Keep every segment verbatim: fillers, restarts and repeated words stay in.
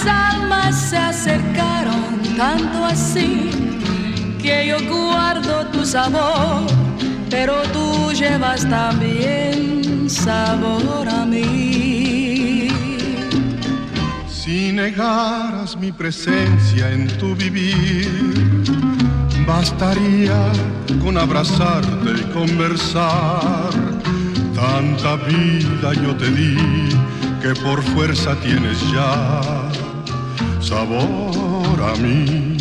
almas se acercaron tanto así que yo guardo tu sabor, pero tú llevas también sabor a mí. Si negaras mi presencia en tu vivir, bastaría con abrazarte y conversar. Tanta vida yo te di que por fuerza tienes ya sabor a mí.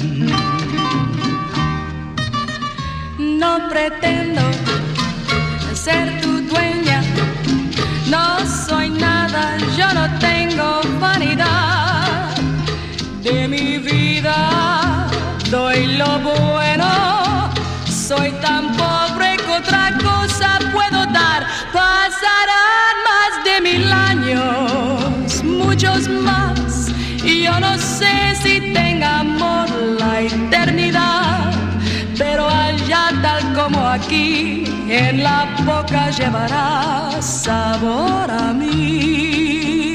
No pretendo ser tu dueña, no soy nada, yo no tengo vanidad. De mi vida doy lo bueno, soy tan pobre que otra cosa puedo dar. Pasarán más de mil años, muchos más, y yo no sé si tenga amor la eternidad, pero allá tal como aquí, en la boca llevará sabor a mí.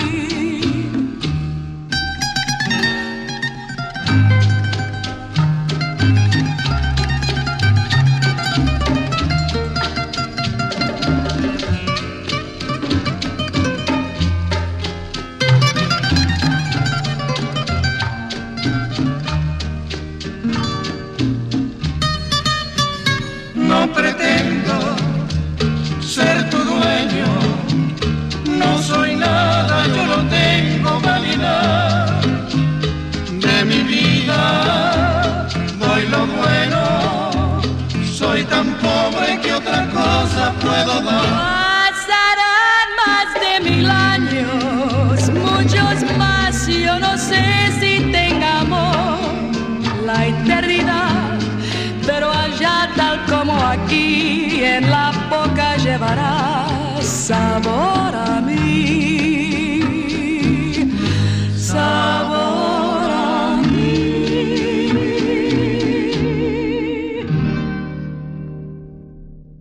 No pretendo ser tu dueño, no soy nada, yo no tengo vanidad. De mi vida doy lo bueno, soy tan pobre que otra cosa puedo dar. Pasarán más de mil años, muchos más, yo no sé si tengamos la eternidad, pero allá tal como aquí, en la boca llevará sabor.